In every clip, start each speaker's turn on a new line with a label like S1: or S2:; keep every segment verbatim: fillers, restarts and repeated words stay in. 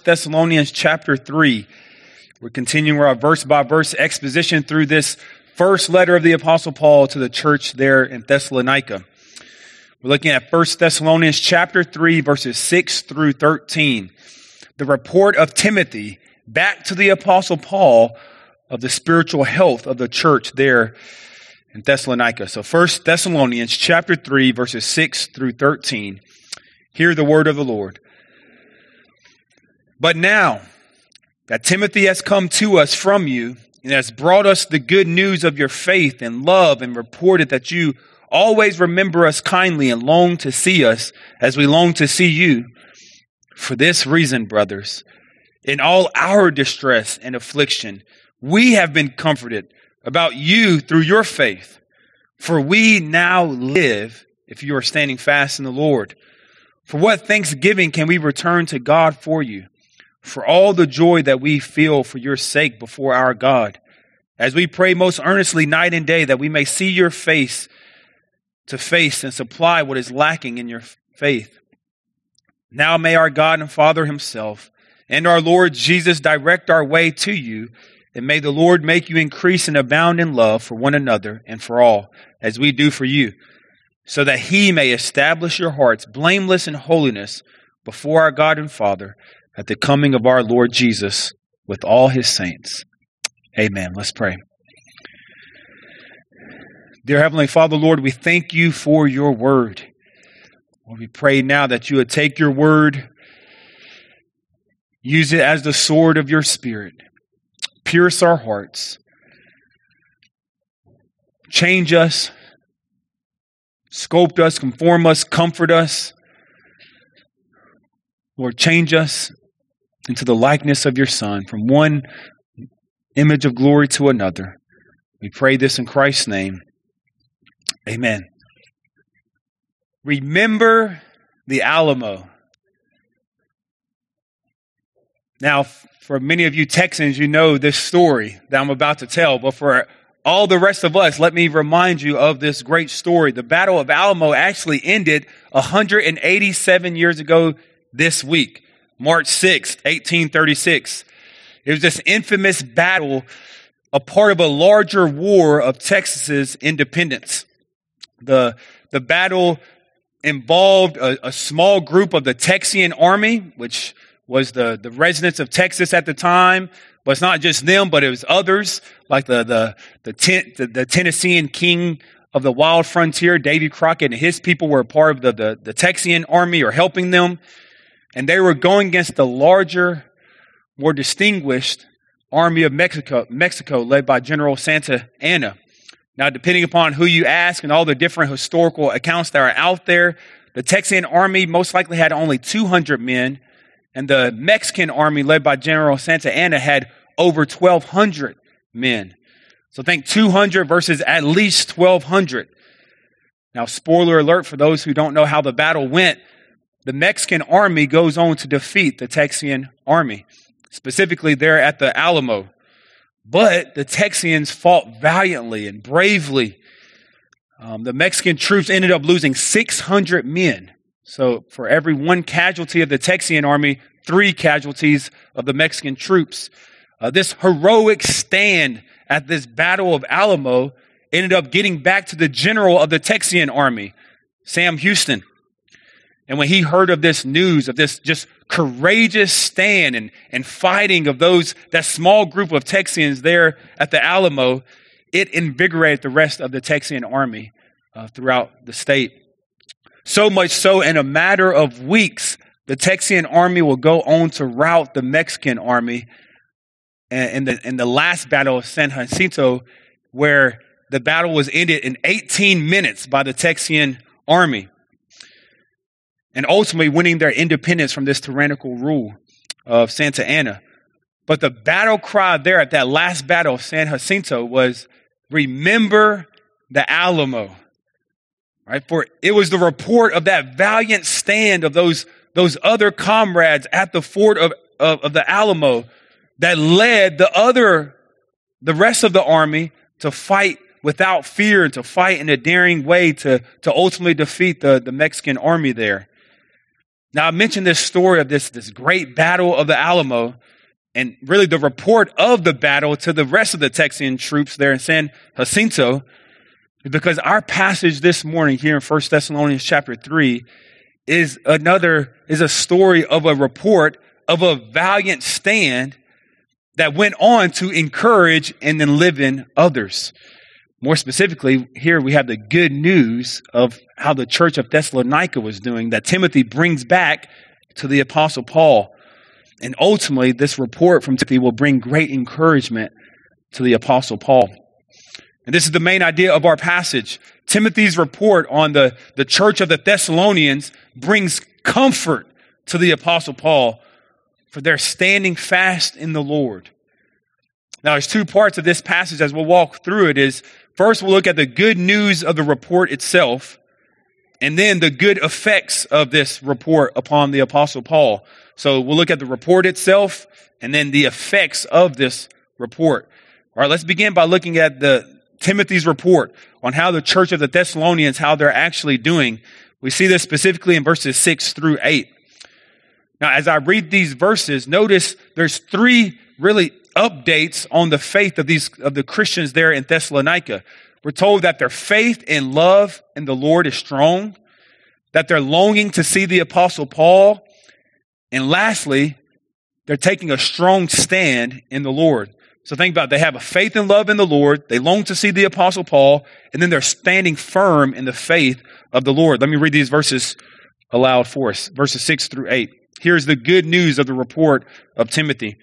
S1: First Thessalonians chapter three. We're continuing our verse-by-verse exposition through this first letter of the Apostle Paul to the church there in Thessalonica. We're looking at First Thessalonians chapter three, verses six through thirteen. The report of Timothy back to the Apostle Paul of the spiritual health of the church there in Thessalonica. So First Thessalonians chapter three, verses six through thirteen. Hear the word of the Lord. But now that Timothy has come to us from you and has brought us the good news of your faith and love and reported that you always remember us kindly and long to see us as we long to see you. For this reason, brothers, in all our distress and affliction, we have been comforted about you through your faith. For we now live if you are standing fast in the Lord. For what thanksgiving can we return to God for you? For all the joy that we feel for your sake before our God, as we pray most earnestly night and day that we may see your face to face and supply what is lacking in your faith. Now may our God and Father himself and our Lord Jesus direct our way to you, and may the Lord make you increase and abound in love for one another and for all, as we do for you, so that he may establish your hearts blameless in holiness before our God and Father at the coming of our Lord Jesus with all his saints. Amen. Let's pray. Dear Heavenly Father, Lord, we thank you for your word. Lord, we pray now that you would take your word, use it as the sword of your Spirit, pierce our hearts, change us, sculpt us, conform us, comfort us. Lord, change us into the likeness of your Son, from one image of glory to another. We pray this in Christ's name. Amen. Remember the Alamo. Now, for many of you Texans, you know this story that I'm about to tell, but for all the rest of us, let me remind you of this great story. The Battle of Alamo actually ended one hundred eighty-seven years ago this week, March sixth, eighteen thirty-six. It was this infamous battle, a part of a larger war of Texas's independence. The, the battle involved a, a small group of the Texian Army, which was the, the residents of Texas at the time. But it's not just them, but it was others, like the the the, ten, the, the Tennessean king of the wild frontier, Davy Crockett, and his people were a part of the, the, the Texian Army or helping them. And they were going against the larger, more distinguished army of Mexico, Mexico, led by General Santa Anna. Now, depending upon who you ask and all the different historical accounts that are out there, the Texian army most likely had only two hundred men, and the Mexican army, led by General Santa Anna, had over twelve hundred men. So think two hundred versus at least twelve hundred. Now, spoiler alert for those who don't know how the battle went. The Mexican army goes on to defeat the Texian army, specifically there at the Alamo. But the Texians fought valiantly and bravely. Um, the Mexican troops ended up losing six hundred men. So for every one casualty of the Texian army, three casualties of the Mexican troops. Uh, this heroic stand at this Battle of Alamo ended up getting back to the general of the Texian army, Sam Houston. And when he heard of this news, of this just courageous stand and, and fighting of those, that small group of Texians there at the Alamo, it invigorated the rest of the Texian army uh, throughout the state. So much so, in a matter of weeks, the Texian army will go on to rout the Mexican army in the, in the last battle of San Jacinto, where the battle was ended in eighteen minutes by the Texian army, and ultimately winning their independence from this tyrannical rule of Santa Anna. But the battle cry there at that last battle of San Jacinto was, "Remember the Alamo." Right? For it was the report of that valiant stand of those, those other comrades at the fort of, of, of the Alamo that led the other, the rest of the army to fight without fear, to fight in a daring way to, to ultimately defeat the, the Mexican army there. Now, I mentioned this story of this, this great battle of the Alamo, and really the report of the battle to the rest of the Texian troops there in San Jacinto, because our passage this morning here in First Thessalonians chapter three is another, is a story of a report of a valiant stand that went on to encourage and then live in others. More specifically, here we have the good news of how the church of Thessalonica was doing, that Timothy brings back to the Apostle Paul. And ultimately, this report from Timothy will bring great encouragement to the Apostle Paul. And this is the main idea of our passage. Timothy's report on the, the church of the Thessalonians brings comfort to the Apostle Paul for their standing fast in the Lord. Now, there's two parts of this passage as we'll walk through it. Is first, we'll look at the good news of the report itself, and then the good effects of this report upon the Apostle Paul. So we'll look at the report itself, and then the effects of this report. All right, let's begin by looking at the Timothy's report on how the church of the Thessalonians, how they're actually doing. We see this specifically in verses six through eight. Now, as I read these verses, notice there's three really updates on the faith of these of the Christians there in Thessalonica. We're told that their faith and love in the Lord is strong, that they're longing to see the Apostle Paul, and lastly, they're taking a strong stand in the Lord. So think about it. They have a faith and love in the Lord. They long to see the Apostle Paul, and then they're standing firm in the faith of the Lord. Let me read these verses aloud for us, verses six through eight. Here's the good news of the report of Timothy.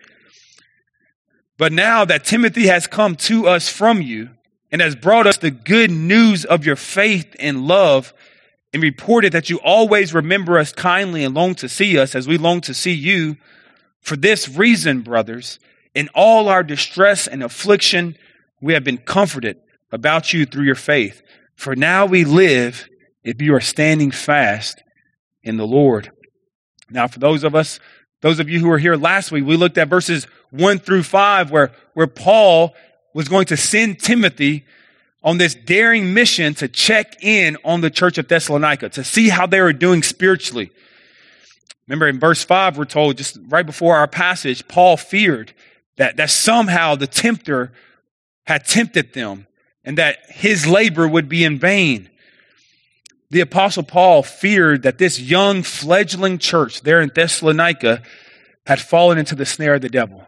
S1: But now that Timothy has come to us from you and has brought us the good news of your faith and love, and reported that you always remember us kindly and long to see us as we long to see you, for this reason, brothers, in all our distress and affliction, we have been comforted about you through your faith. For now we live if you are standing fast in the Lord. Now, for those of us, those of you who were here last week, we looked at verses one through five, where, where Paul was going to send Timothy on this daring mission to check in on the church of Thessalonica, to see how they were doing spiritually. Remember in verse five, we're told just right before our passage, Paul feared that, that somehow the tempter had tempted them and that his labor would be in vain. The Apostle Paul feared that this young fledgling church there in Thessalonica had fallen into the snare of the devil.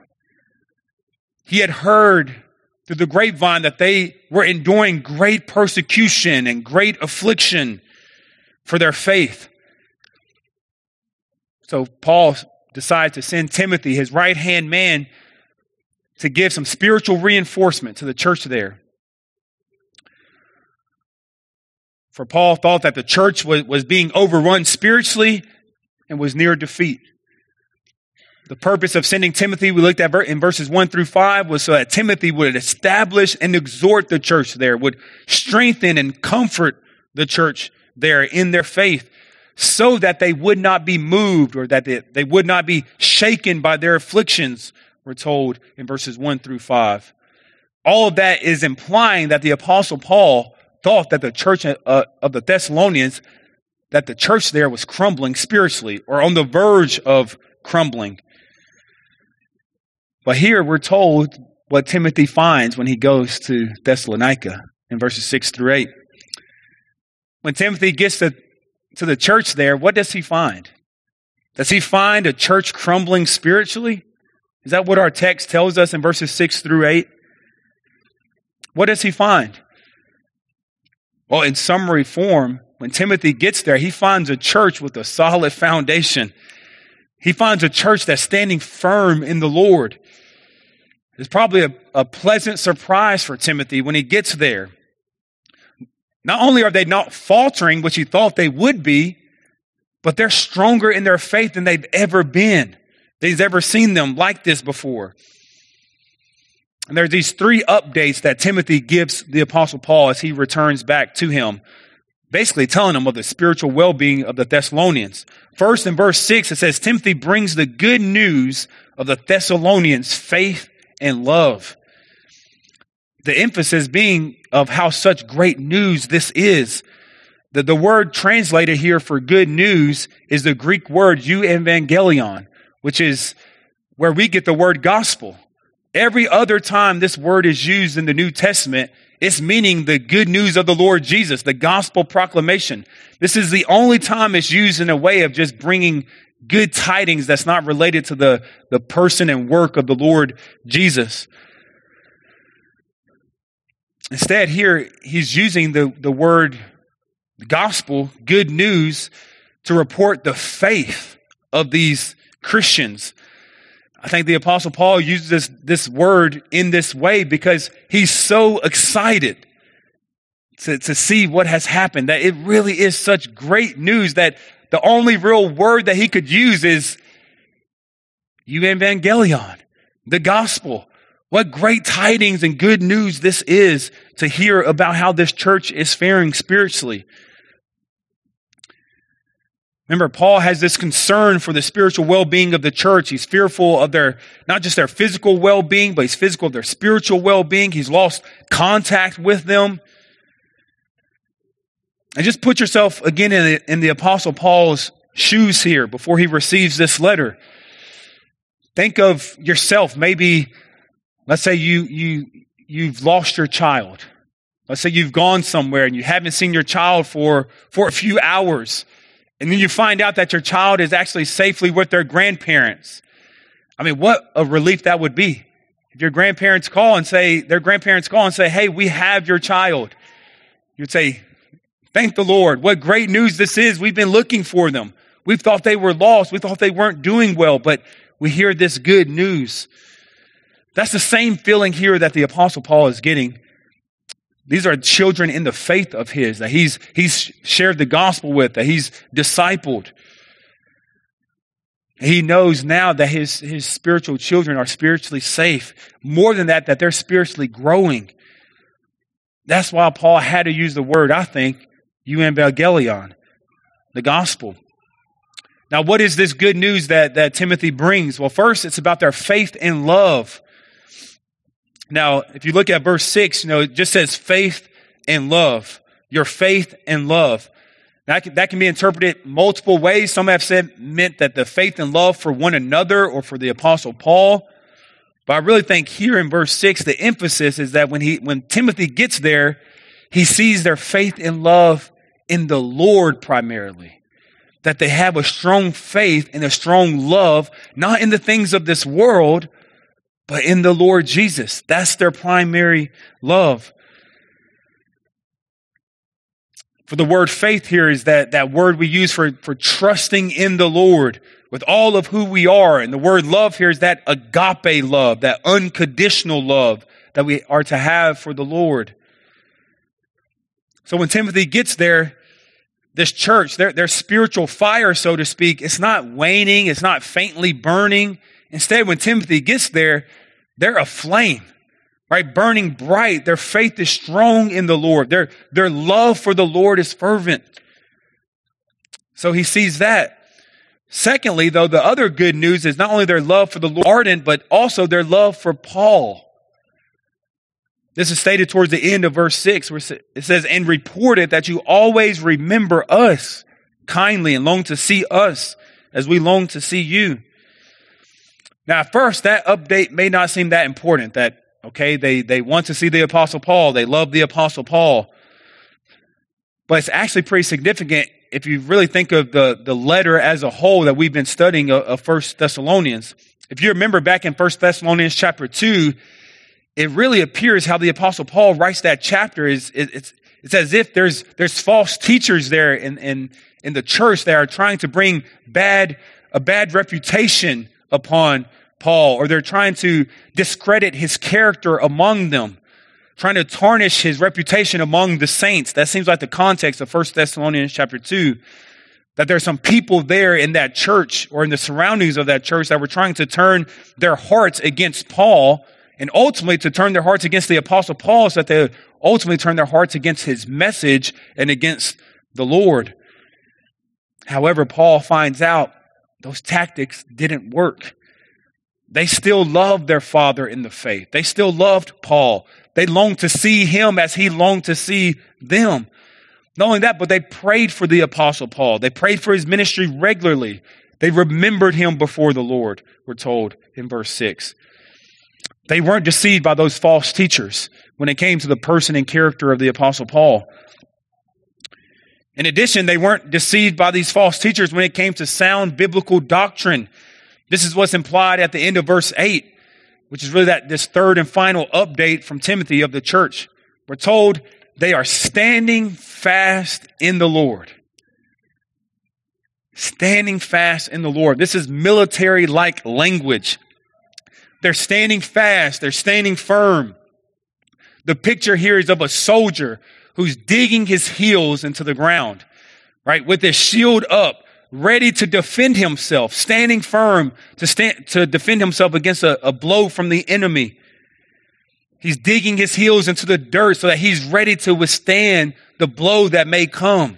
S1: He had heard through the grapevine that they were enduring great persecution and great affliction for their faith. So Paul decided to send Timothy, his right-hand man, to give some spiritual reinforcement to the church there. For Paul thought that the church was, was being overrun spiritually and was near defeat. The purpose of sending Timothy, we looked at in verses one through five, was so that Timothy would establish and exhort the church there, would strengthen and comfort the church there in their faith, so that they would not be moved or that they, they would not be shaken by their afflictions, we're told in verses one through five. All of that is implying that the Apostle Paul thought that the church uh, of the Thessalonians, that the church there was crumbling spiritually or on the verge of crumbling. But here we're told what Timothy finds when he goes to Thessalonica in verses six through eight. When Timothy gets to, to the church there, what does he find? Does he find a church crumbling spiritually? Is that what our text tells us in verses six through eight? What does he find? Well, in summary form, when Timothy gets there, he finds a church with a solid foundation. He finds a church that's standing firm in the Lord. It's probably a, a pleasant surprise for Timothy when he gets there. Not only are they not faltering, which he thought they would be, but they're stronger in their faith than they've ever been. He's ever seen them like this before. And there's these three updates that Timothy gives the Apostle Paul as he returns back to him, basically telling him of the spiritual well-being of the Thessalonians. First, in verse six, it says, Timothy brings the good news of the Thessalonians' faith and love. The emphasis being of how such great news this is. The, the word translated here for good news is the Greek word euangelion, which is where we get the word gospel. Every other time this word is used in the New Testament, it's meaning the good news of the Lord Jesus, the gospel proclamation. This is the only time it's used in a way of just bringing good tidings that's not related to the, the person and work of the Lord Jesus. Instead, here he's using the, the word gospel, good news, to report the faith of these Christians. I think the Apostle Paul uses this, this word in this way because he's so excited to, to see what has happened, that it really is such great news that the only real word that he could use is euangelion, the gospel. What great tidings and good news this is to hear about how this church is faring spiritually. Remember, Paul has this concern for the spiritual well-being of the church. He's fearful of their, not just their physical well-being, but he's fearful of their spiritual well-being. He's lost contact with them. And just put yourself again in the, in the Apostle Paul's shoes here before he receives this letter. Think of yourself. Maybe, let's say you, you, you've lost your child. Let's say you've gone somewhere and you haven't seen your child for, for a few hours. And then you find out that your child is actually safely with their grandparents. I mean, what a relief that would be. If your grandparents call and say, their grandparents call and say, hey, we have your child. You'd say, thank the Lord. What great news this is. We've been looking for them. We thought they were lost. We thought they weren't doing well, but we hear this good news. That's the same feeling here that the Apostle Paul is getting. These are children in the faith of his, that he's, he's shared the gospel with, that he's discipled. He knows now that his, his spiritual children are spiritually safe. More than that, that they're spiritually growing. That's why Paul had to use the word, I think, euangelion, the gospel. Now, what is this good news that, that Timothy brings? Well, first, it's about their faith and love. Now, if you look at verse six, you know, it just says faith and love. Your faith and love. That can, that can be interpreted multiple ways. Some have said meant that the faith and love for one another or for the Apostle Paul. But I really think here in verse six, the emphasis is that when he, when Timothy gets there, he sees their faith and love in the Lord primarily. That they have a strong faith and a strong love, not in the things of this world, but in the Lord Jesus. That's their primary love. For the word faith here is that, that word we use for, for trusting in the Lord with all of who we are. And the word love here is that agape love, that unconditional love that we are to have for the Lord. So when Timothy gets there, this church, their, their spiritual fire, so to speak, it's not waning, it's not faintly burning. Instead, when Timothy gets there, they're aflame, right? Burning bright. Their faith is strong in the Lord. Their, their love for the Lord is fervent. So he sees that. Secondly, though, the other good news is not only their love for the Lord ardent, but also their love for Paul. This is stated towards the end of verse six, where it says, and reported that you always remember us kindly and long to see us as we long to see you. Now, at first, that update may not seem that important, that, okay, they, they want to see the Apostle Paul. They love the Apostle Paul. But it's actually pretty significant if you really think of the, the letter as a whole that we've been studying of, of First Thessalonians. If you remember back in First Thessalonians chapter two, it really appears how the Apostle Paul writes that chapter. Is it, it's, it's as if there's, there's false teachers there in, in, in the church that are trying to bring bad, a bad reputation upon Paul, or they're trying to discredit his character among them, trying to tarnish his reputation among the saints. That seems like the context of First Thessalonians chapter two, that there's some people there in that church or in the surroundings of that church that were trying to turn their hearts against Paul, and ultimately to turn their hearts against the Apostle Paul, so that they would ultimately turn their hearts against his message and against the Lord. However, Paul finds out those tactics didn't work. They still loved their father in the faith. They still loved Paul. They longed to see him as he longed to see them. Not only that, but they prayed for the Apostle Paul. They prayed for his ministry regularly. They remembered him before the Lord, we're told in verse six. They weren't deceived by those false teachers when it came to the person and character of the Apostle Paul. In addition, they weren't deceived by these false teachers when it came to sound biblical doctrine. This is what's implied at the end of verse eight, which is really that this third and final update from Timothy of the church. We're told they are standing fast in the Lord. Standing fast in the Lord. This is military-like language. They're standing fast. They're standing firm. The picture here is of a soldier who's digging his heels into the ground, right? With his shield up, ready to defend himself, standing firm to stand, to defend himself against a, a blow from the enemy. He's digging his heels into the dirt so that he's ready to withstand the blow that may come.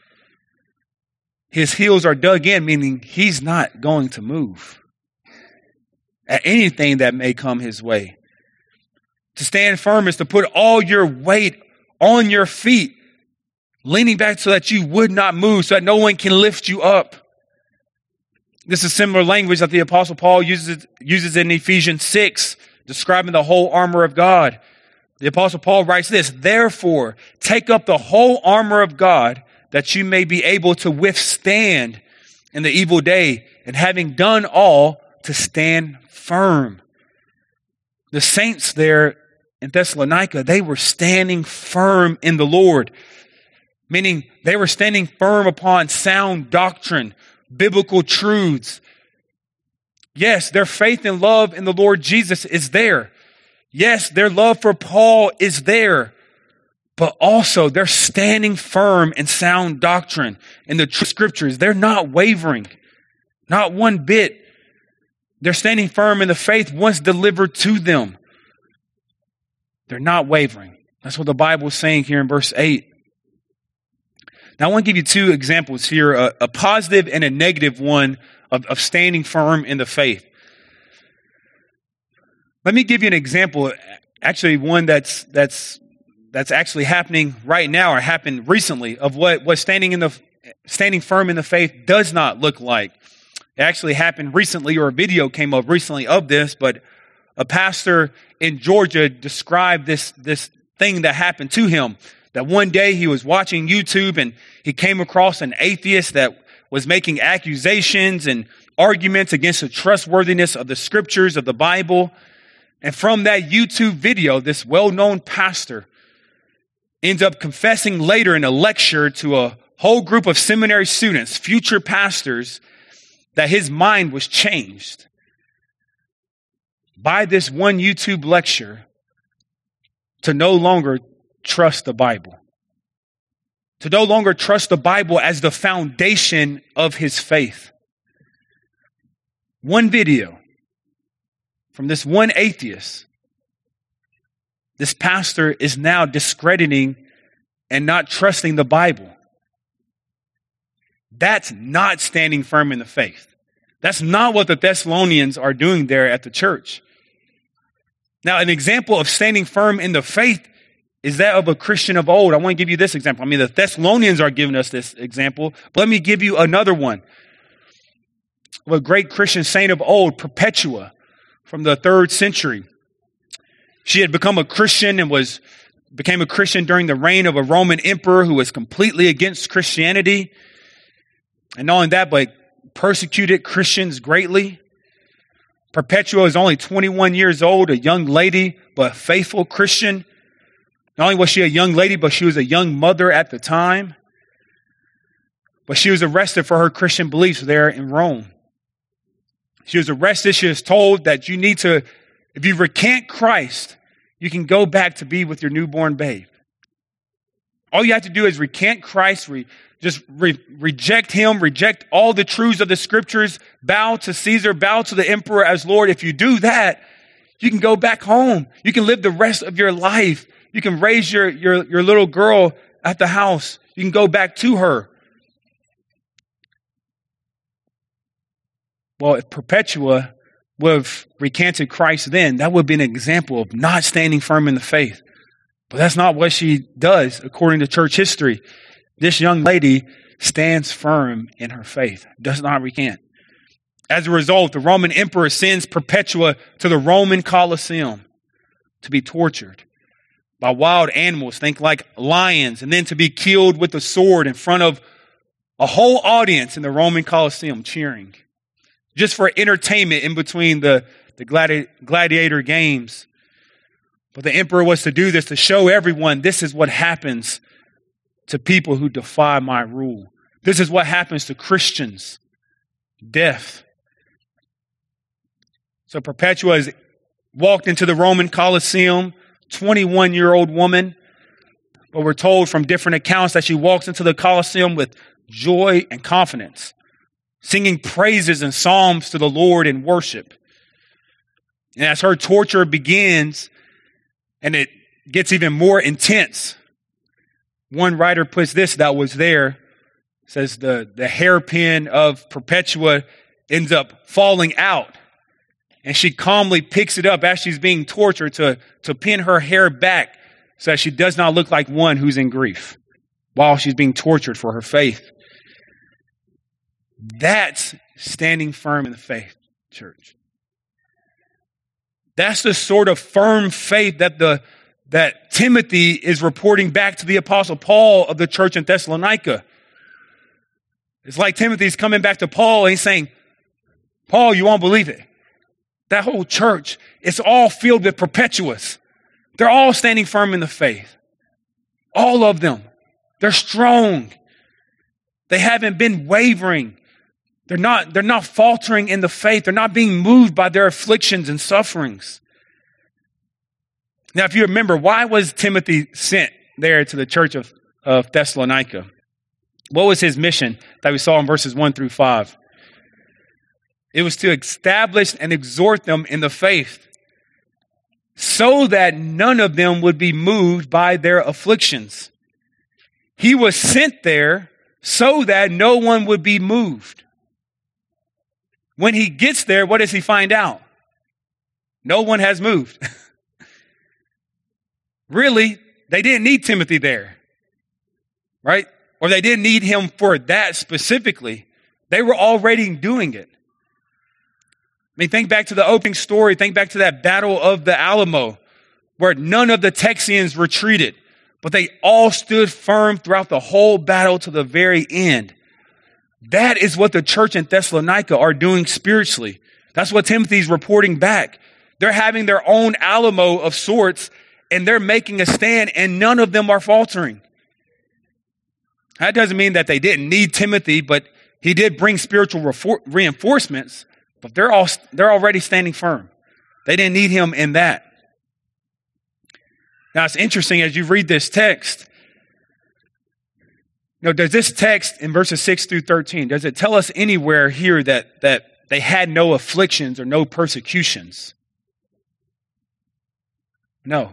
S1: His heels are dug in, meaning he's not going to move at anything that may come his way. To stand firm is to put all your weight on your feet, leaning back so that you would not move, so that no one can lift you up. This is similar language that the Apostle Paul uses, uses in Ephesians six, describing the whole armor of God. The Apostle Paul writes this, "Therefore, take up the whole armor of God, that you may be able to withstand in the evil day, and having done all, to stand firm." The saints there in Thessalonica, they were standing firm in the Lord, meaning they were standing firm upon sound doctrine, biblical truths. Yes, their faith and love in the Lord Jesus is there. Yes, their love for Paul is there. But also, they're standing firm in sound doctrine in the true scriptures. They're not wavering, not one bit. They're standing firm in the faith once delivered to them. They're not wavering. That's what the Bible is saying here in verse eight. Now, I want to give you two examples here, a, a positive and a negative one of, of standing firm in the faith. Let me give you an example, actually one that's that's that's actually happening right now or happened recently of what, what standing in the standing firm in the faith does not look like. It actually happened recently, or a video came up recently of this, but a pastor in Georgia described this, this thing that happened to him. That one day he was watching YouTube and he came across an atheist that was making accusations and arguments against the trustworthiness of the scriptures of the Bible. And from that YouTube video, this well-known pastor ends up confessing later in a lecture to a whole group of seminary students, future pastors, that his mind was changed by this one YouTube lecture to no longer trust the Bible. To no longer trust the Bible as the foundation of his faith. One video from this one atheist, this pastor is now discrediting and not trusting the Bible. That's not standing firm in the faith. That's not what the Thessalonians are doing there at the church. Now, an example of standing firm in the faith is that of a Christian of old. I want to give you this example. I mean, the Thessalonians are giving us this example, but let me give you another one. Of a great Christian saint of old, Perpetua, from the third century. She had become a Christian and was became a Christian during the reign of a Roman emperor who was completely against Christianity. And not only that, but persecuted Christians greatly. Perpetua is only twenty-one years old, a young lady, but a faithful Christian. Not only was she a young lady, but she was a young mother at the time. But she was arrested for her Christian beliefs there in Rome. She was arrested. She was told that you need to, if you recant Christ, you can go back to be with your newborn babe. All you have to do is recant Christ, re, just re, reject him, reject all the truths of the scriptures, bow to Caesar, bow to the emperor as Lord. If you do that, you can go back home. You can live the rest of your life. You can raise your, your, your little girl at the house. You can go back to her. Well, if Perpetua would have recanted Christ then, that would be an example of not standing firm in the faith. But that's not what she does, according to church history. This young lady stands firm in her faith, does not recant. As a result, the Roman emperor sends Perpetua to the Roman Colosseum to be tortured by wild animals, think like lions, and then to be killed with a sword in front of a whole audience in the Roman Colosseum cheering, just for entertainment in between the, the gladi- gladiator games. But the emperor was to do this to show everyone this is what happens to people who defy my rule. This is what happens to Christians. Death. So Perpetua is walked into the Roman Colosseum, twenty-one-year-old woman. But we're told from different accounts that she walks into the Colosseum with joy and confidence, singing praises and psalms to the Lord in worship. And as her torture begins, and it gets even more intense, one writer puts this that was there, says the, the hairpin of Perpetua ends up falling out. And she calmly picks it up as she's being tortured to, to pin her hair back so that she does not look like one who's in grief while she's being tortured for her faith. That's standing firm in the faith, church. That's the sort of firm faith that the that Timothy is reporting back to the Apostle Paul of the church in Thessalonica. It's like Timothy's coming back to Paul and he's saying, Paul, you won't believe it. That whole church, it's all filled with Perpetuas. They're all standing firm in the faith. All of them. They're strong. They haven't been wavering. They're not, they're not faltering in the faith. They're not being moved by their afflictions and sufferings. Now, if you remember, why was Timothy sent there to the church of, of Thessalonica? What was his mission that we saw in verses one through five? It was to establish and exhort them in the faith so that none of them would be moved by their afflictions. He was sent there so that no one would be moved. When he gets there, what does he find out? No one has moved. Really, they didn't need Timothy there, right? Or they didn't need him for that specifically. They were already doing it. I mean, think back to the opening story. Think back to that battle of the Alamo, where none of the Texians retreated, but they all stood firm throughout the whole battle to the very end. That is what the church in Thessalonica are doing spiritually. That's what Timothy's reporting back. They're having their own Alamo of sorts, and they're making a stand, and none of them are faltering. That doesn't mean that they didn't need Timothy, but he did bring spiritual refor- reinforcements. But they're all they're already standing firm. They didn't need him in that. Now it's interesting as you read this text. You know, does this text in verses six through thirteen, does it tell us anywhere here that, that they had no afflictions or no persecutions? No.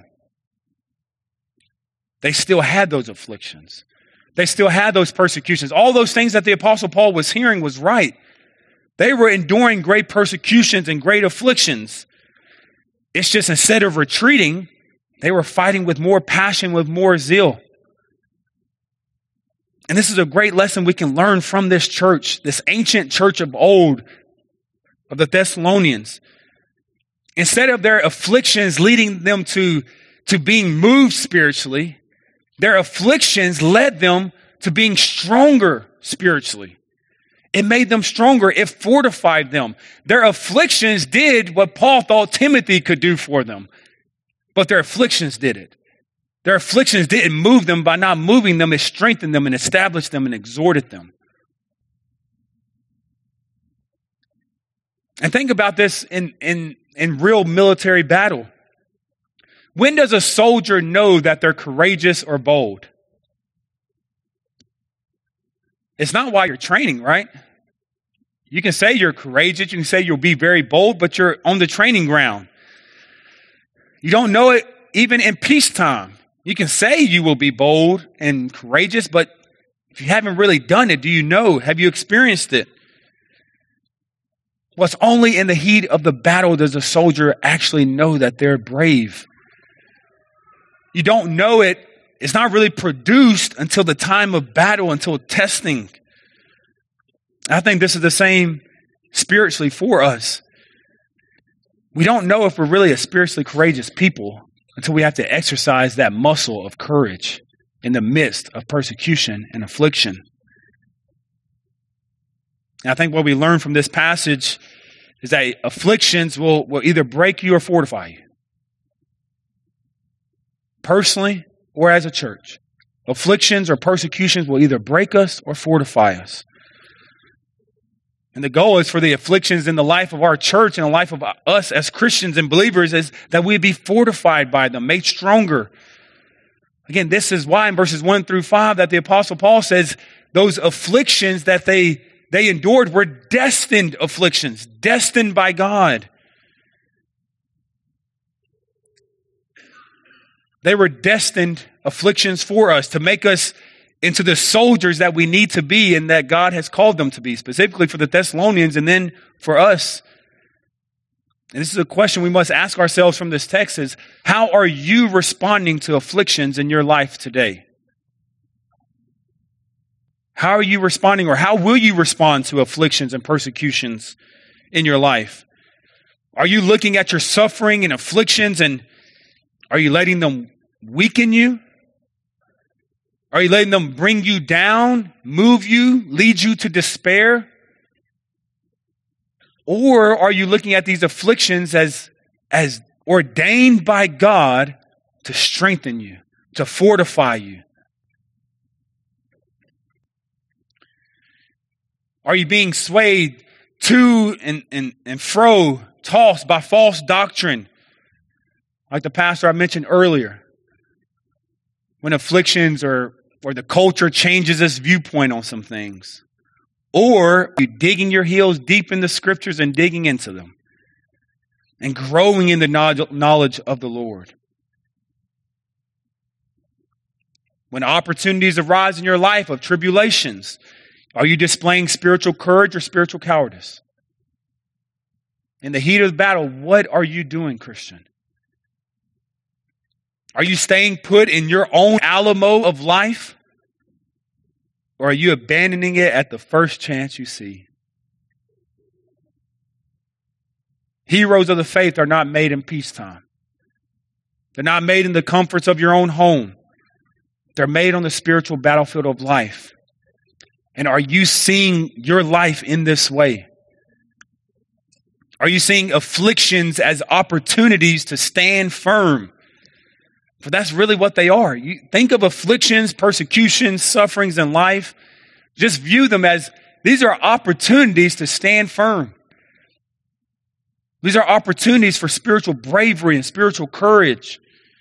S1: They still had those afflictions. They still had those persecutions. All those things that the Apostle Paul was hearing was right. They were enduring great persecutions and great afflictions. It's just instead of retreating, they were fighting with more passion, with more zeal. And this is a great lesson we can learn from this church, this ancient church of old, of the Thessalonians. Instead of their afflictions leading them to, to being moved spiritually, their afflictions led them to being stronger spiritually. It made them stronger. It fortified them. Their afflictions did what Paul thought Timothy could do for them. But their afflictions did it. Their afflictions didn't move them. By not moving them, it strengthened them and established them and exhorted them. And think about this in, in, in real military battle. When does a soldier know that they're courageous or bold? It's not while you're training, right? You can say you're courageous. You can say you'll be very bold, but you're on the training ground. You don't know it even in peacetime. You can say you will be bold and courageous, but if you haven't really done it, do you know? Have you experienced it? Well, it's only in the heat of the battle does a soldier actually know that they're brave. You don't know it it's not really produced until the time of battle, until testing. I think this is the same spiritually for us. We don't know if we're really a spiritually courageous people until we have to exercise that muscle of courage in the midst of persecution and affliction. And I think what we learn from this passage is that afflictions will, will either break you or fortify you. Personally or as a church. Afflictions or persecutions will either break us or fortify us. And the goal is for the afflictions in the life of our church and the life of us as Christians and believers is that we be fortified by them, made stronger. Again, this is why in verses one through five that the Apostle Paul says those afflictions that they, they endured were destined afflictions, destined by God. They were destined afflictions for us to make us into the soldiers that we need to be and that God has called them to be, specifically for the Thessalonians and then for us. And this is a question we must ask ourselves from this text is, how are you responding to afflictions in your life today? How are you responding, or how will you respond to afflictions and persecutions in your life? Are you looking at your suffering and afflictions and are you letting them weaken you? Are you letting them bring you down, move you, lead you to despair? Or are you looking at these afflictions as, as ordained by God to strengthen you, to fortify you? Are you being swayed to and, and, and fro, tossed by false doctrine? Like the pastor I mentioned earlier, when afflictions or, or the culture changes its viewpoint on some things. Or are you digging your heels deep in the scriptures and digging into them and growing in the knowledge of the Lord? When opportunities arise in your life of tribulations, are you displaying spiritual courage or spiritual cowardice? In the heat of the battle, what are you doing, Christian? Are you staying put in your own Alamo of life? Or are you abandoning it at the first chance you see? Heroes of the faith are not made in peacetime. They're not made in the comforts of your own home. They're made on the spiritual battlefield of life. And are you seeing your life in this way? Are you seeing afflictions as opportunities to stand firm? For that's really what they are. You think of afflictions, persecutions, sufferings in life. Just view them as these are opportunities to stand firm. These are opportunities for spiritual bravery and spiritual courage.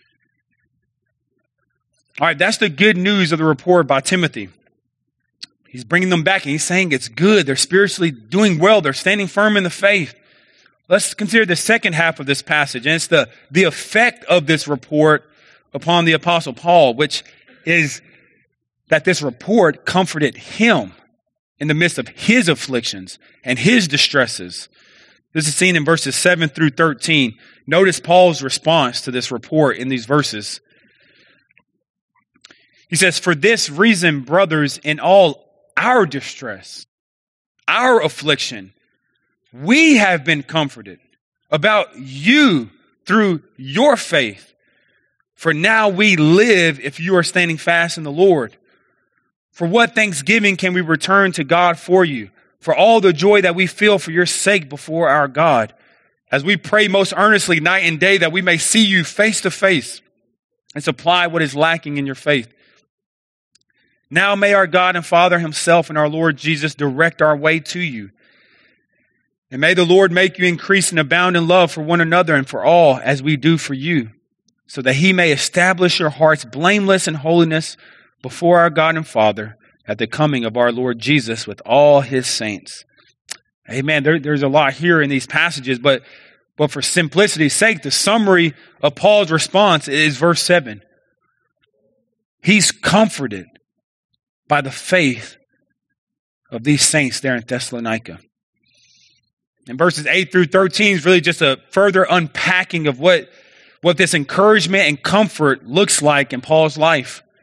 S1: All right, that's the good news of the report by Timothy. He's bringing them back and he's saying it's good. They're spiritually doing well. They're standing firm in the faith. Let's consider the second half of this passage. And it's the, the effect of this report upon the Apostle Paul, which is that this report comforted him in the midst of his afflictions and his distresses. This is seen in verses seven through thirteen. Notice Paul's response to this report in these verses. He says, "For this reason, brothers, in all our distress, our affliction, we have been comforted about you through your faith. For now we live if you are standing fast in the Lord. For what thanksgiving can we return to God for you, for all the joy that we feel for your sake before our God, as we pray most earnestly night and day that we may see you face to face and supply what is lacking in your faith. Now may our God and Father himself and our Lord Jesus direct our way to you. And may the Lord make you increase and abound in love for one another and for all as we do for you, so that he may establish your hearts blameless in holiness before our God and Father at the coming of our Lord Jesus with all his saints." Amen. There, there's a lot here in these passages, but, but for simplicity's sake, the summary of Paul's response is verse seven. He's comforted by the faith of these saints there in Thessalonica. And verses eight through thirteen is really just a further unpacking of what, what this encouragement and comfort looks like in Paul's life.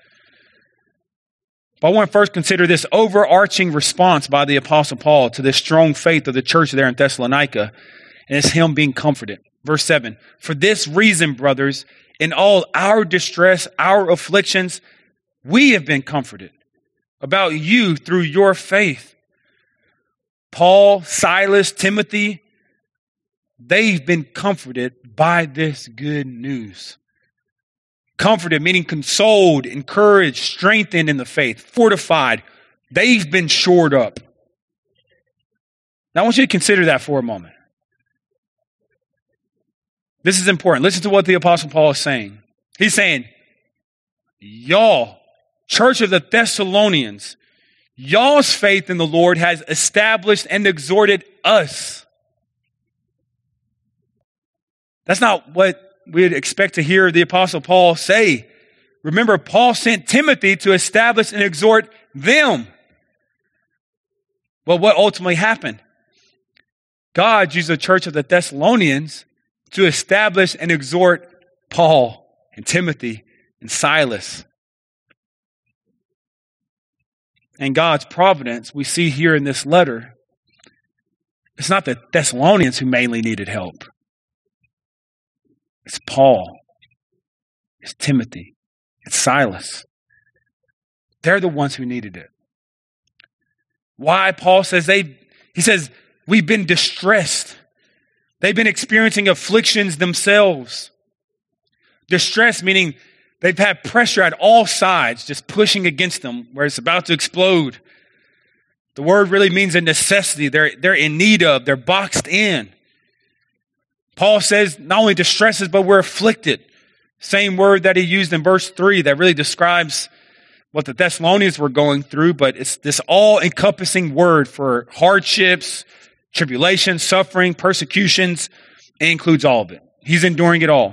S1: But I want to first consider this overarching response by the Apostle Paul to this strong faith of the church there in Thessalonica, and it's him being comforted. Verse seven, for this reason, brothers, in all our distress, our afflictions, we have been comforted about you through your faith. Paul, Silas, Timothy, they've been comforted by this good news. Comforted, meaning consoled, encouraged, strengthened in the faith, fortified. They've been shored up. Now I want you to consider that for a moment. This is important. Listen to what the Apostle Paul is saying. He's saying, y'all, church of the Thessalonians, y'all's faith in the Lord has established and exhorted us. That's not what we'd expect to hear the Apostle Paul say. Remember, Paul sent Timothy to establish and exhort them. Well, what ultimately happened? God used the church of the Thessalonians to establish and exhort Paul and Timothy and Silas. And God's providence, we see here in this letter, it's not the Thessalonians who mainly needed help. It's Paul. It's Timothy. It's Silas. They're the ones who needed it. Why? Paul says they, he says, we've been distressed. They've been experiencing afflictions themselves. Distress meaning they've had pressure at all sides, just pushing against them where it's about to explode. The word really means a necessity. They're, they're in need of, they're boxed in. Paul says not only distresses, but we're afflicted. Same word that he used in verse three that really describes what the Thessalonians were going through, but it's this all-encompassing word for hardships, tribulation, suffering, persecutions. It includes all of it. He's enduring it all.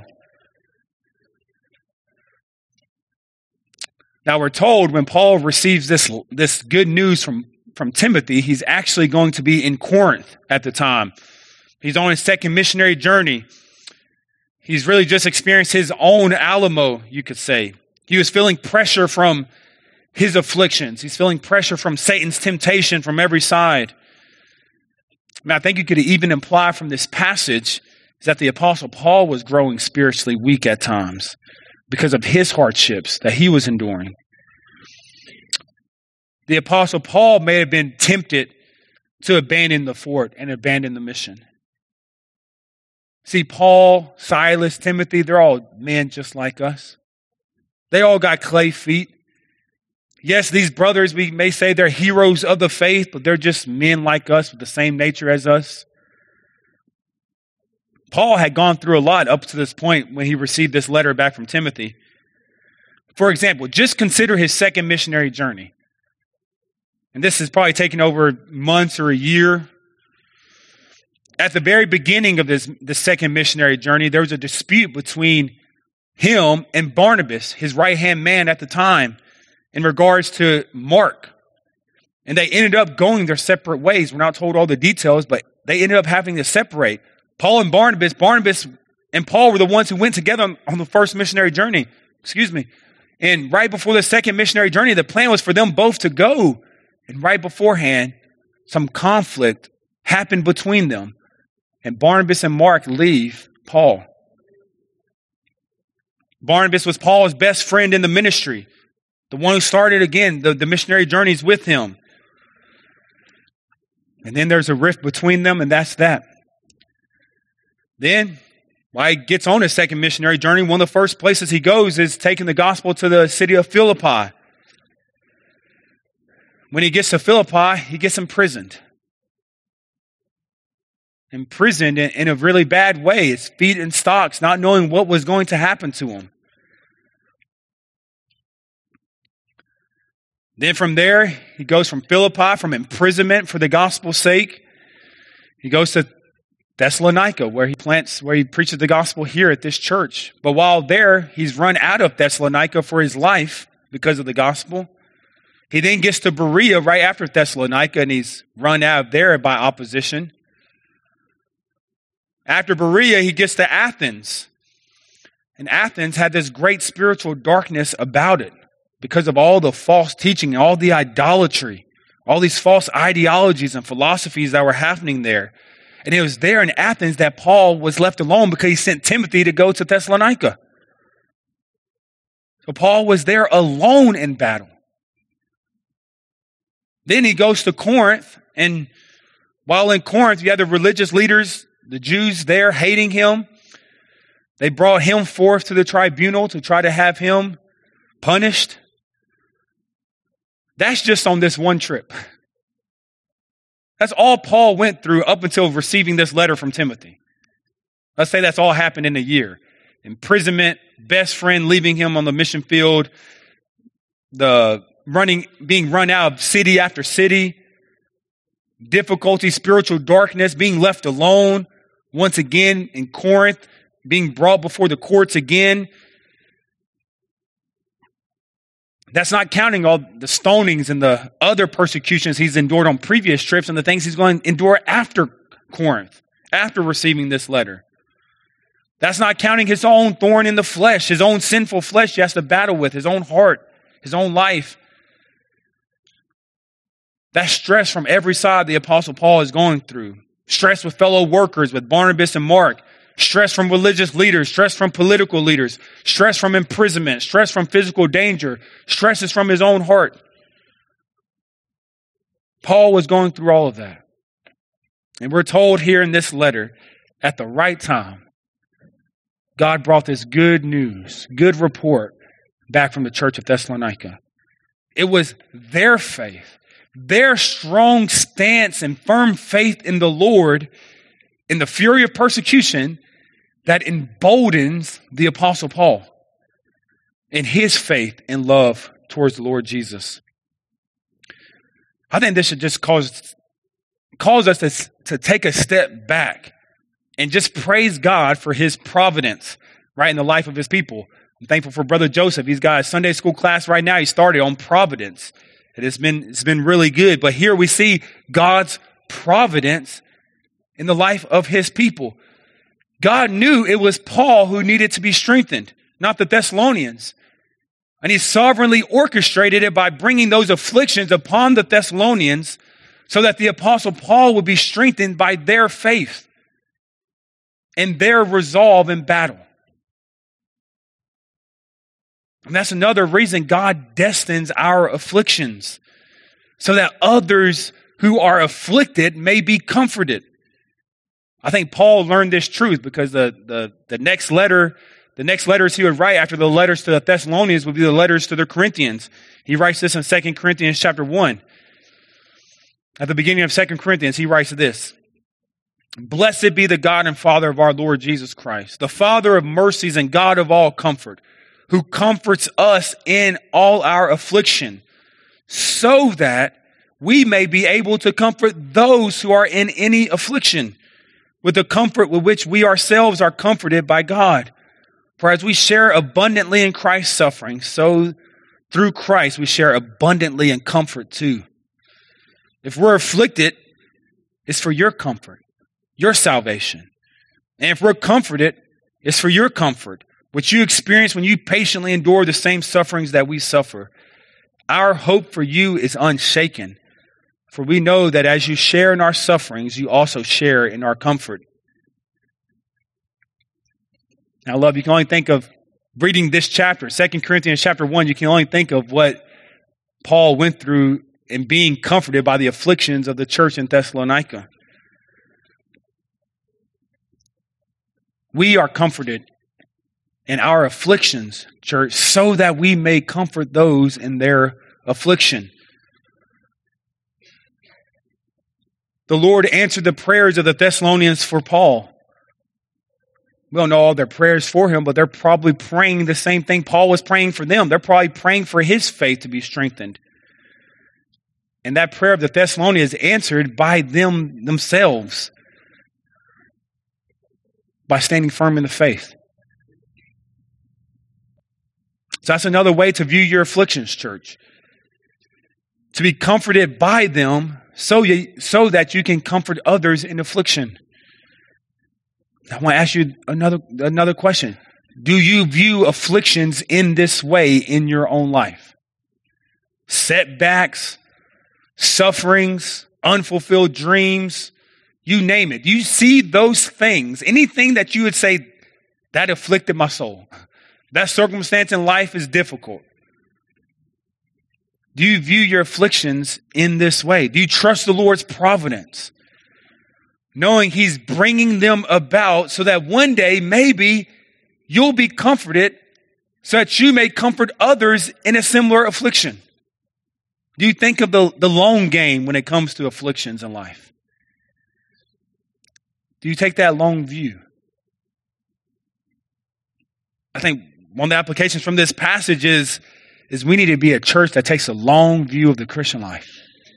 S1: Now we're told when Paul receives this, this good news from, from Timothy, he's actually going to be in Corinth at the time. He's on his second missionary journey. He's really just experienced his own Alamo, you could say. He was feeling pressure from his afflictions. He's feeling pressure from Satan's temptation from every side. I mean, I think you could even imply from this passage is that the Apostle Paul was growing spiritually weak at times because of his hardships that he was enduring. The Apostle Paul may have been tempted to abandon the fort and abandon the mission. See, Paul, Silas, Timothy, they're all men just like us. They all got clay feet. Yes, these brothers, we may say they're heroes of the faith, but they're just men like us with the same nature as us. Paul had gone through a lot up to this point when he received this letter back from Timothy. For example, just consider his second missionary journey. And this has probably taken over months or a year. At the very beginning of this, the second missionary journey, there was a dispute between him and Barnabas, his right-hand man at the time, in regards to Mark. And they ended up going their separate ways. We're not told all the details, but they ended up having to separate. Paul and Barnabas, Barnabas and Paul were the ones who went together on, on the first missionary journey. Excuse me. And right before the second missionary journey, the plan was for them both to go. And right beforehand, some conflict happened between them. And Barnabas and Mark leave Paul. Barnabas was Paul's best friend in the ministry. The one who started, again, the, the missionary journeys with him. And then there's a rift between them, and that's that. Then, while he gets on his second missionary journey, one of the first places he goes is taking the gospel to the city of Philippi. When he gets to Philippi, he gets imprisoned. Imprisoned in, in a really bad way. His feet in stocks, not knowing what was going to happen to him. Then from there, he goes from Philippi, from imprisonment for the gospel's sake. He goes to Thessalonica, where he plants, where he preaches the gospel here at this church. But while there, he's run out of Thessalonica for his life because of the gospel. He then gets to Berea right after Thessalonica, and he's run out of there by opposition. After Berea, he gets to Athens. And Athens had this great spiritual darkness about it. because of all the false teaching, all the idolatry, all these false ideologies and philosophies that were happening there. And it was there in Athens that Paul was left alone because he sent Timothy to go to Thessalonica. So Paul was there alone in battle. Then he goes to Corinth, and while in Corinth, you had the religious leaders, the Jews there hating him. They brought him forth to the tribunal to try to have him punished. That's just on this one trip. That's all Paul went through up until receiving this letter from Timothy. Let's say that's all happened in a year. Imprisonment, best friend leaving him on the mission field, the running, being run out of city after city, difficulty, spiritual darkness, being left alone once again in Corinth, being brought before the courts again. That's not counting all the stonings and the other persecutions he's endured on previous trips and the things he's going to endure after Corinth, after receiving this letter. That's not counting his own thorn in the flesh, his own sinful flesh he has to battle with, his own heart, his own life. That's stress from every side the Apostle Paul is going through. Stress with fellow workers, with Barnabas and Mark. Stress from religious leaders, stress from political leaders, stress from imprisonment, stress from physical danger, stresses from his own heart. Paul was going through all of that. And we're told here in this letter, at the right time, God brought this good news, good report back from the church of Thessalonica. It was their faith, their strong stance and firm faith in the Lord in the fury of persecution that emboldens the Apostle Paul in his faith and love towards the Lord Jesus. I think this should just cause, cause us to, to take a step back and just praise God for his providence, right, in the life of his people. I'm thankful for Brother Joseph. He's got a Sunday school class right now. He started on providence. And it's been, it's been really good. But here we see God's providence in the life of his people. God knew it was Paul who needed to be strengthened, not the Thessalonians. And he sovereignly orchestrated it by bringing those afflictions upon the Thessalonians so that the Apostle Paul would be strengthened by their faith and their resolve in battle. And that's another reason God destines our afflictions, so that others who are afflicted may be comforted. I think Paul learned this truth because the, the, the next letter, the next letters he would write after the letters to the Thessalonians would be the letters to the Corinthians. He writes this in Second Corinthians chapter one. At the beginning of Second Corinthians, he writes this: "Blessed be the God and Father of our Lord Jesus Christ, the Father of mercies and God of all comfort, who comforts us in all our affliction, so that we may be able to comfort those who are in any affliction with the comfort with which we ourselves are comforted by God. For as we share abundantly in Christ's suffering, so through Christ we share abundantly in comfort too." If we're afflicted, it's for your comfort, your salvation. And if we're comforted, it's for your comfort, which you experience when you patiently endure the same sufferings that we suffer. Our hope for you is unshaken, for we know that as you share in our sufferings, you also share in our comfort. Now, love, you can only think of reading this chapter, Second Corinthians chapter one, you can only think of what Paul went through in being comforted by the afflictions of the church in Thessalonica. We are comforted in our afflictions, church, so that we may comfort those in their affliction. The Lord answered the prayers of the Thessalonians for Paul. We don't know all their prayers for him, but they're probably praying the same thing Paul was praying for them. They're probably praying for his faith to be strengthened. And that prayer of the Thessalonians is answered by them themselves, by standing firm in the faith. So that's another way to view your afflictions, church. To be comforted by them so, you, so that you can comfort others in affliction. I want to ask you another, another question. Do you view afflictions in this way in your own life? setbacks, sufferings, unfulfilled dreams, you name it. Do you see those things? Anything that you would say, that afflicted my soul. That circumstance in life is difficult. Do you view your afflictions in this way? Do you trust the Lord's providence, knowing He's bringing them about so that one day maybe you'll be comforted so that you may comfort others in a similar affliction? Do you think of the, the long game when it comes to afflictions in life? Do you take that long view? I think one of the applications from this passage is, is we need to be a church that takes a long view of the Christian life.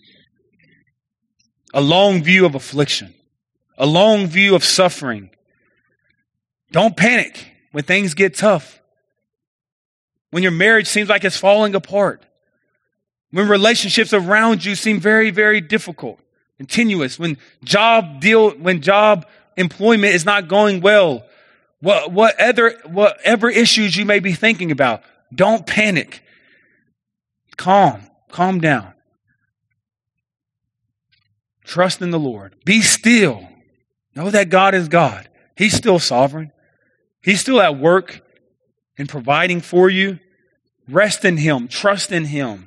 S1: A long view of affliction. A long view of suffering. Don't panic when things get tough. When your marriage seems like it's falling apart. When relationships around you seem very, very difficult and tenuous. When job deal, when job employment is not going well. What, whatever, whatever issues you may be thinking about, don't panic. Calm, calm down. Trust in the Lord. Be still. Know that God is God. He's still sovereign. He's still at work in providing for you. Rest in Him. Trust in Him.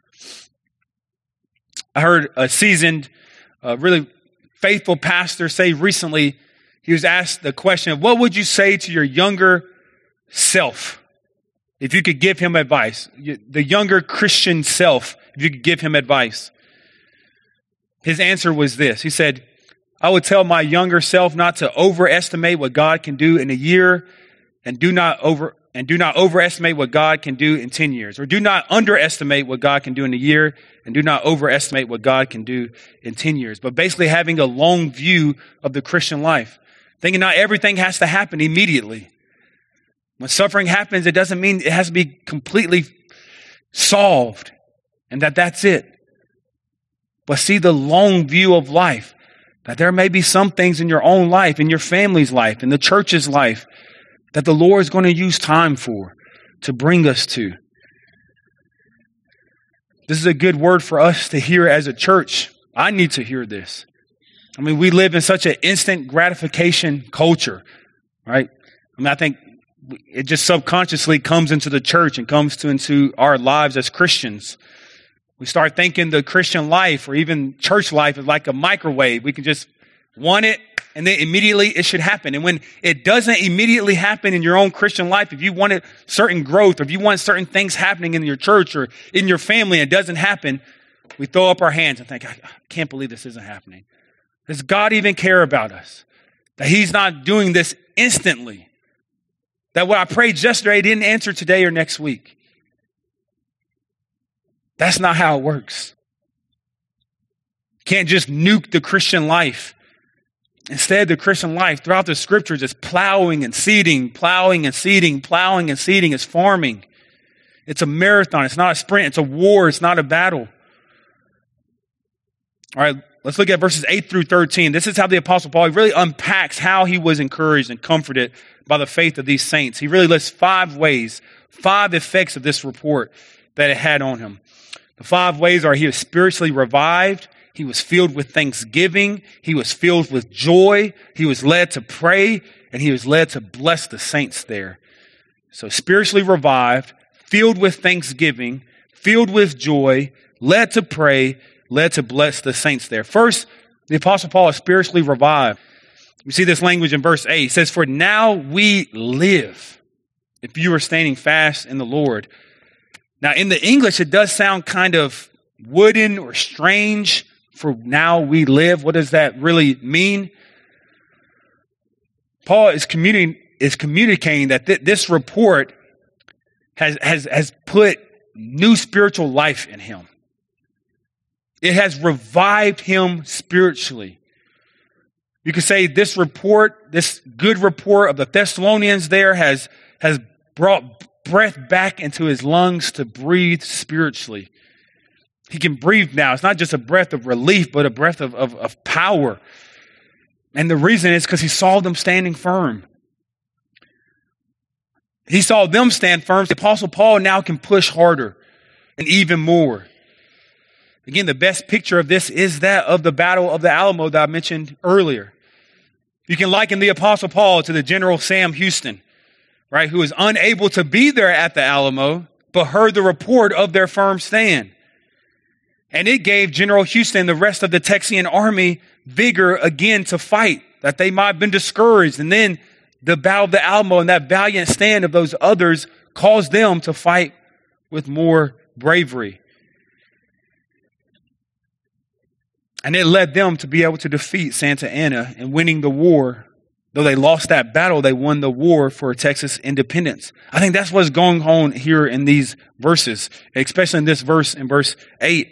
S1: I heard a seasoned, uh, really faithful pastor say recently, he was asked the question of what would you say to your younger self if you could give him advice? The younger Christian self, if you could give him advice. His answer was this. He said, I would tell my younger self not to overestimate what God can do in a year and do not over and do not overestimate what God can do in ten years. Or do not underestimate what God can do in a year and do not overestimate what God can do in ten years. But basically having a long view of the Christian life. Thinking not everything has to happen immediately. When suffering happens, it doesn't mean it has to be completely solved and that that's it. But see the long view of life. That there may be some things in your own life, in your family's life, in the church's life, that the Lord is going to use time for, to bring us to. This is a good word for us to hear as a church. I need to hear this. I mean, we live in such an instant gratification culture, right? I mean, I think it just subconsciously comes into the church and comes to into our lives as Christians. We start thinking the Christian life or even church life is like a microwave. We can just want it and then immediately it should happen. And when it doesn't immediately happen in your own Christian life, if you wanted certain growth, or if you want certain things happening in your church or in your family, and it doesn't happen, we throw up our hands and think, I can't believe this isn't happening. Does God even care about us? That He's not doing this instantly. That what I prayed yesterday didn't answer today or next week. That's not how it works. Can't just nuke the Christian life. Instead, the Christian life throughout the scriptures is plowing and seeding, plowing and seeding, plowing and seeding. It's farming. It's a marathon. It's not a sprint. It's a war. It's not a battle. All right, let's look at verses eight through thirteen. This is how the Apostle Paul really unpacks how he was encouraged and comforted by the faith of these saints. He really lists five ways, five effects of this report that it had on him. The five ways are: he was spiritually revived, he was filled with thanksgiving, he was filled with joy, he was led to pray, and he was led to bless the saints there. So spiritually revived, filled with thanksgiving, filled with joy, led to pray, led to bless the saints there. First, the Apostle Paul is spiritually revived. We see this language in verse eight. It says, for now we live, if you are standing fast in the Lord. Now, in the English, it does sound kind of wooden or strange. For now we live. What does that really mean? Paul is communicating, is communicating that th- this report has, has, has put new spiritual life in him. It has revived him spiritually. You could say this report, this good report of the Thessalonians there has, has brought breath back into his lungs to breathe spiritually. He can breathe now. It's not just a breath of relief, but a breath of, of, of power. And the reason is because he saw them standing firm. He saw them stand firm. The Apostle Paul now can push harder. and even more. Again, the best picture of this is that of the Battle of the Alamo that I mentioned earlier. You can liken the Apostle Paul to the General Sam Houston, right, who was unable to be there at the Alamo, but heard the report of their firm stand. And it gave General Houston and the rest of the Texian army vigor again to fight, that they might have been discouraged. And then the Battle of the Alamo and that valiant stand of those others caused them to fight with more bravery. And it led them to be able to defeat Santa Anna and winning the war. Though they lost that battle, they won the war for Texas independence. I think that's what's going on here in these verses, especially in this verse in verse eight.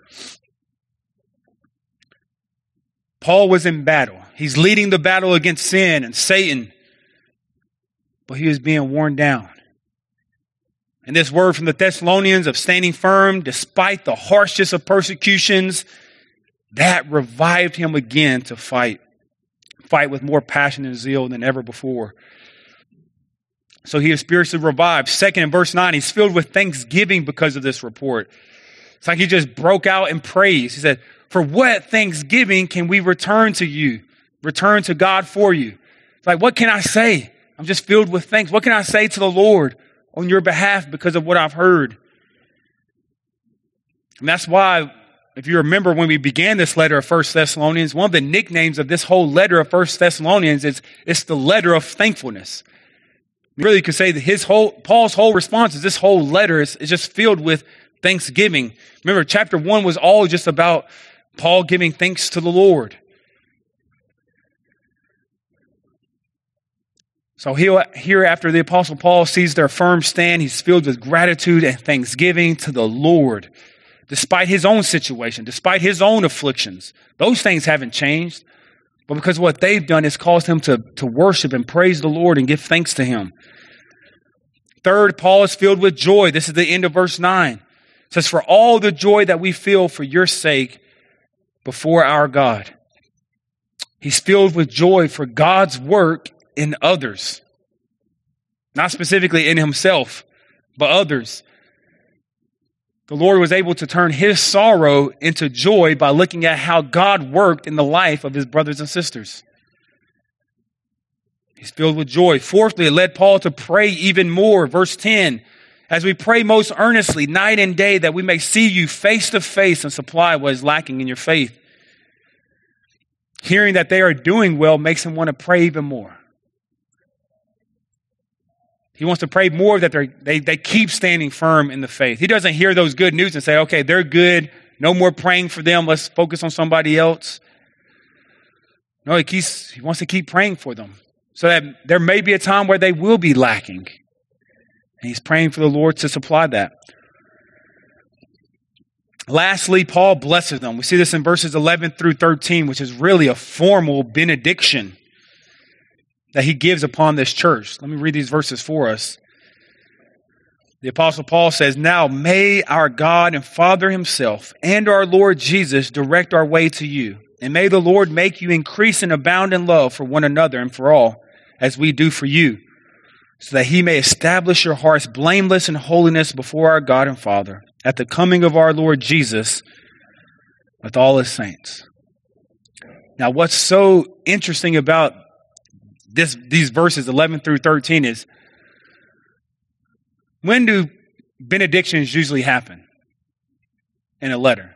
S1: Paul was in battle. He's leading the battle against sin and Satan, but he was being worn down. And this word from the Thessalonians of standing firm despite the harshest of persecutions, that revived him again to fight, fight with more passion and zeal than ever before. So he is spiritually revived. Second, in verse nine, he's filled with thanksgiving because of this report. It's like he just broke out in praise. He said, for what thanksgiving can we return to you? Return to God for you. It's like, what can I say? I'm just filled with thanks. What can I say to the Lord on your behalf because of what I've heard? And that's why, if you remember when we began this letter of First Thessalonians, one of the nicknames of this whole letter of First Thessalonians is it's the letter of thankfulness. Really, you could say that his whole Paul's whole response is this whole letter is, is just filled with thanksgiving. Remember, chapter one was all just about Paul giving thanks to the Lord. So here, after the Apostle Paul sees their firm stand, he's filled with gratitude and thanksgiving to the Lord. Despite his own situation, despite his own afflictions. Those things haven't changed. But because what they've done has caused him to, to worship and praise the Lord and give thanks to him. Third, Paul is filled with joy. This is the end of verse nine. It says, for all the joy that we feel for your sake before our God. He's filled with joy for God's work in others. Not specifically in himself, but others. The Lord was able to turn his sorrow into joy by looking at how God worked in the life of his brothers and sisters. He's filled with joy. Fourthly, it led Paul to pray even more. Verse ten, as we pray most earnestly night and day that we may see you face to face and supply what is lacking in your faith. Hearing that they are doing well makes him want to pray even more. He wants to pray more that they they keep standing firm in the faith. He doesn't hear those good news and say, okay, they're good. No more praying for them. Let's focus on somebody else. No, he, keeps, he wants to keep praying for them so that there may be a time where they will be lacking. And he's praying for the Lord to supply that. Lastly, Paul blesses them. We see this in verses eleven through thirteen, which is really a formal benediction that he gives upon this church. Let me read these verses for us. The Apostle Paul says, now may our God and Father himself and our Lord Jesus direct our way to you. And may the Lord make you increase and abound in love for one another and for all, as we do for you, so that he may establish your hearts blameless in holiness before our God and Father, at the coming of our Lord Jesus with all his saints. Now, what's so interesting about This, these verses eleven through thirteen is, when do benedictions usually happen in a letter?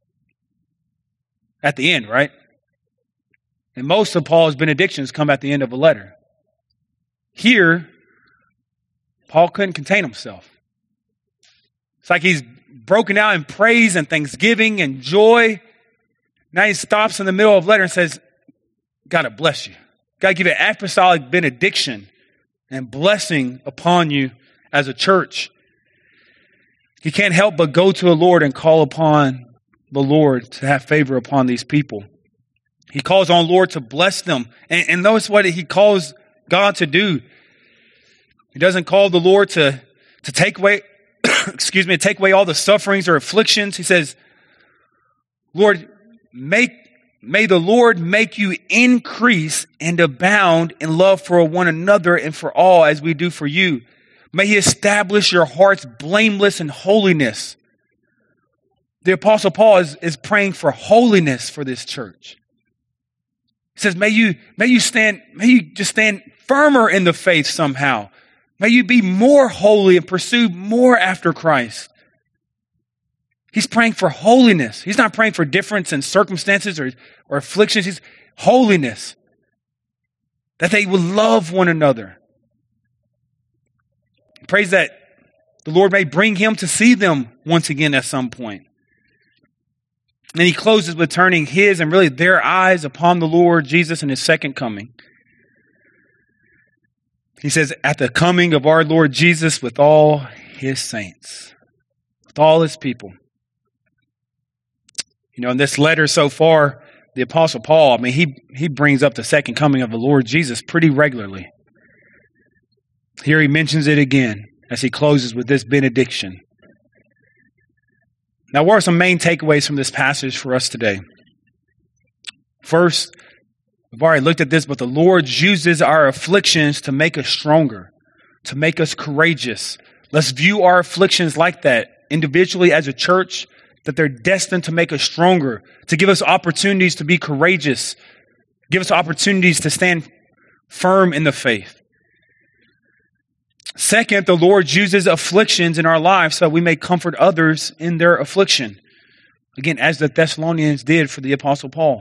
S1: At the end, right? And most of Paul's benedictions come at the end of a letter. Here, Paul couldn't contain himself. It's like he's broken out in praise and thanksgiving and joy. Now he stops in the middle of the letter and says, God to bless you. God give an apostolic benediction and blessing upon you as a church. He can't help but go to the Lord and call upon the Lord to have favor upon these people. He calls on the Lord to bless them. And, and notice what he calls God to do. He doesn't call the Lord to, to take away, excuse me, take away all the sufferings or afflictions. He says, Lord, make May the Lord make you increase and abound in love for one another and for all as we do for you. May he establish your hearts blameless in holiness The Apostle Paul is, is praying for holiness for this church. He says, may you, may you stand, may you just stand firmer in the faith somehow. May you be more holy and pursue more after Christ. He's praying for holiness. He's not praying for difference in circumstances or, or afflictions. He's holiness. That they will love one another. He prays that the Lord may bring him to see them once again at some point. And he closes with turning his and really their eyes upon the Lord Jesus in his second coming. He says, at the coming of our Lord Jesus with all his saints, with all his people. You know, in this letter so far, the Apostle Paul, I mean, he, he brings up the second coming of the Lord Jesus pretty regularly. Here he mentions it again as he closes with this benediction. Now, what are some main takeaways from this passage for us today? First, we've already looked at this, but the Lord uses our afflictions to make us stronger, to make us courageous. Let's view our afflictions like that, individually as a church, that they're destined to make us stronger, to give us opportunities to be courageous, give us opportunities to stand firm in the faith. Second, the Lord uses afflictions in our lives so we may comfort others in their affliction. Again, as the Thessalonians did for the Apostle Paul.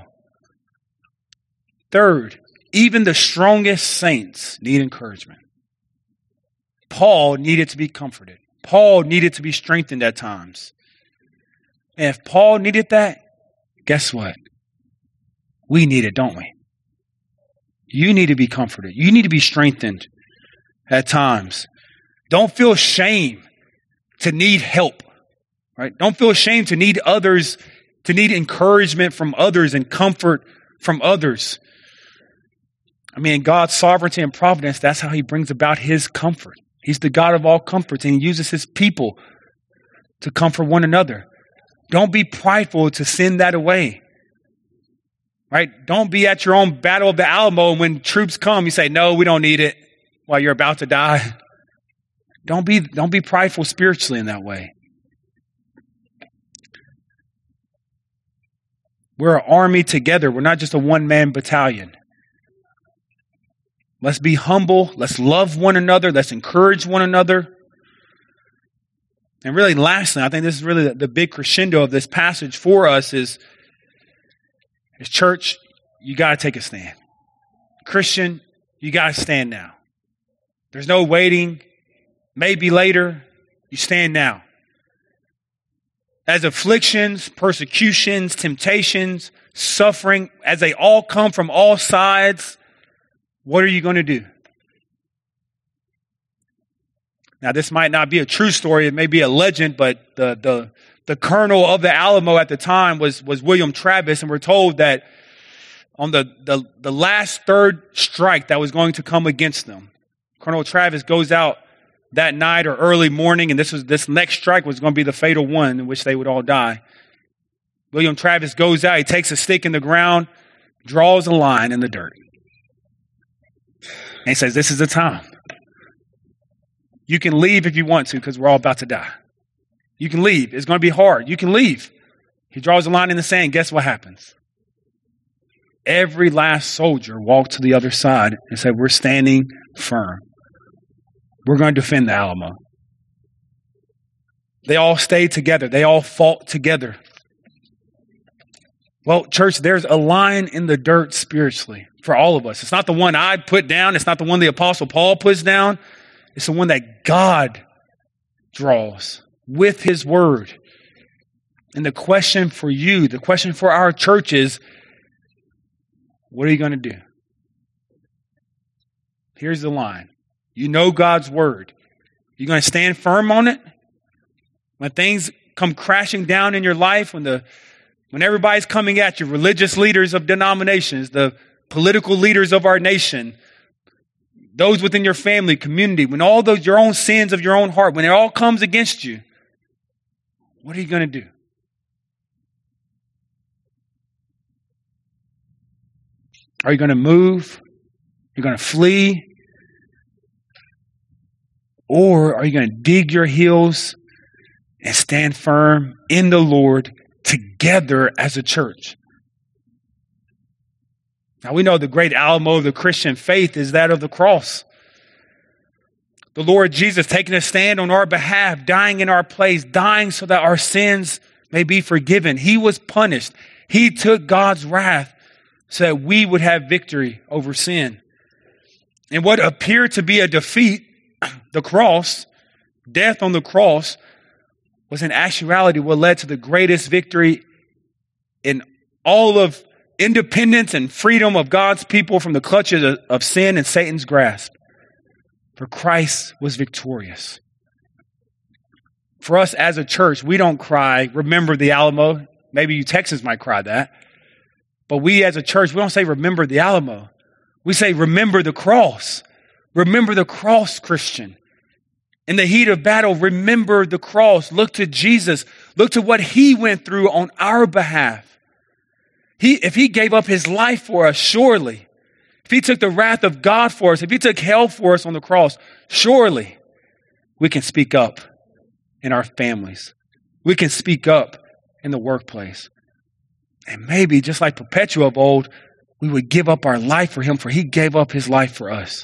S1: Third, even the strongest saints need encouragement. Paul needed to be comforted. Paul needed to be strengthened at times. And if Paul needed that, guess what? We need it, don't we? You need to be comforted. You need to be strengthened at times. Don't feel shame to need help, right? Don't feel ashamed to need others, to need encouragement from others and comfort from others. I mean, in God's sovereignty and providence, that's how he brings about his comfort. He's the God of all comforts, and he uses his people to comfort one another. Don't be prideful to send that away, right? Don't be at your own battle of the Alamo, and when troops come, you say, no, we don't need it, while you're about to die. Don't be, don't be prideful spiritually in that way. We're an army together. We're not just a one-man battalion. Let's be humble. Let's love one another. Let's encourage one another. And really, lastly, I think this is really the, the big crescendo of this passage for us is, is church, you got to take a stand. Christian, you got to stand now. There's no waiting, maybe later. You stand now. As afflictions, persecutions, temptations, suffering, as they all come from all sides, what are you going to do? Now, this might not be a true story. It may be a legend, but the the, the colonel of the Alamo at the time was, was William Travis, and we're told that on the, the, the last third strike that was going to come against them, Colonel Travis goes out that night or early morning, and this was this next strike was going to be the fatal one in which they would all die. William Travis goes out, he takes a stick in the ground, draws a line in the dirt. And he says, this is the time. You can leave if you want to, because we're all about to die. You can leave. It's going to be hard. You can leave. He draws a line in the sand. Guess what happens? Every last soldier walked to the other side and said, we're standing firm. We're going to defend the Alamo. They all stayed together. They all fought together. Well, church, there's a line in the dirt spiritually for all of us. It's not the one I put down. It's not the one the Apostle Paul puts down. It's the one that God draws with his word. And the question for you, the question for our church is, what are you going to do? Here's the line. You know God's word. You're going to stand firm on it? When things come crashing down in your life, when the when everybody's coming at you, religious leaders of denominations, the political leaders of our nation, those within your family, community, when all those your own sins of your own heart, when it all comes against you, what are you going to do? Are you going to move? You're going to flee? Or are you going to dig your heels and stand firm in the Lord together as a church. Now we know the great Alamo of the Christian faith is that of the cross. The Lord Jesus taking a stand on our behalf, dying in our place, dying so that our sins may be forgiven. He was punished. He took God's wrath so that we would have victory over sin. And what appeared to be a defeat, the cross, death on the cross, was in actuality what led to the greatest victory in all of independence and freedom of God's people from the clutches of, of sin and Satan's grasp. For Christ was victorious. For us as a church, we don't cry, remember the Alamo. Maybe you Texans might cry that. But we as a church, we don't say, remember the Alamo. We say, remember the cross. Remember the cross, Christian. In the heat of battle, remember the cross. Look to Jesus. Look to what he went through on our behalf. He, if he gave up his life for us, surely, if he took the wrath of God for us, if he took hell for us on the cross, surely we can speak up in our families. We can speak up in the workplace. And maybe just like Perpetua of old, we would give up our life for him, for he gave up his life for us.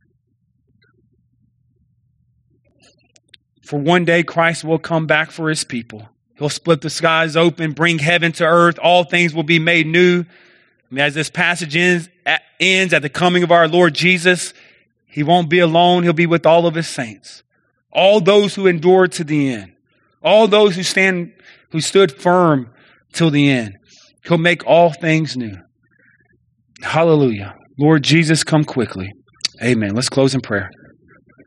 S1: For one day, Christ will come back for his people. He'll split the skies open, bring heaven to earth. All things will be made new. I mean, as this passage ends at, ends at the coming of our Lord Jesus, he won't be alone. He'll be with all of his saints. All those who endured to the end. All those who stand, who stood firm till the end. He'll make all things new. Hallelujah. Lord Jesus, come quickly. Amen. Let's close in prayer.